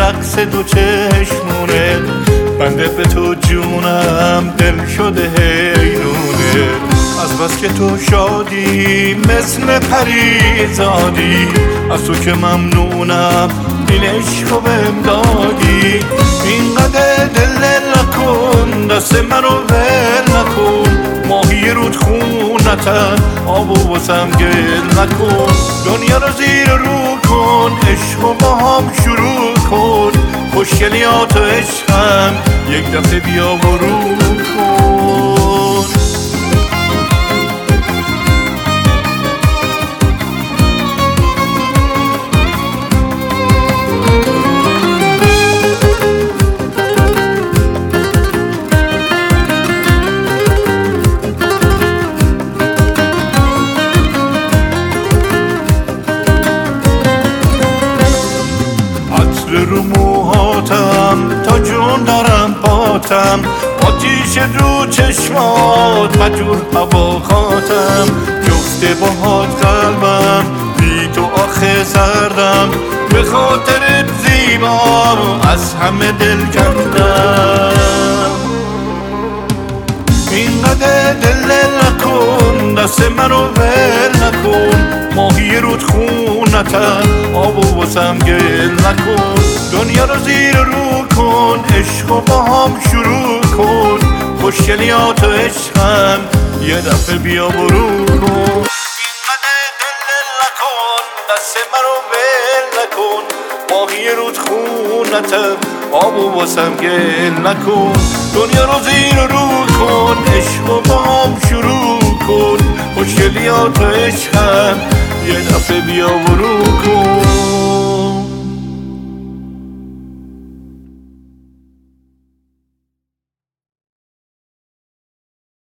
رقص دو چشمونه، بنده به تو جونم دل شده حیرونه. از بس که تو شادی مثل پریزادی، از تو که ممنونم این عشقو بهم دادی. اینقدر دل نکن، دست منو ول نکن، ماهی رود خونتم آبو واسم گل نکن. دنیا رو زیر رو کن، عشقو با هم شروع کن، خوشگلیات و عشقم یک دفعه بیا و رو کن. رو موهاتم تا جون دارم باتم، آتیش رو چشمات مجور هوا خاتم. جفته باهات قلبم بی تو آخه سردم، به خاطرت زیبا از همه دل کندم. اینقدر دل نکن، دست منو ول نکن، ماهی رود خونتم آبو واسم گل نکن. دنیا رو زیر رو کن، عشقو با هم شروع کن، خوشگلیات و عشقم یه دفعه بیا برو کن. اینقدر دل نکن، دست منو ول نکن، ماهی رود خونتم آبو واسم گل نکن. دنیا رو زیر رو کن، عشقو با هم شروع کن، خوشگلیات و عشقم یه دفعه بیا برو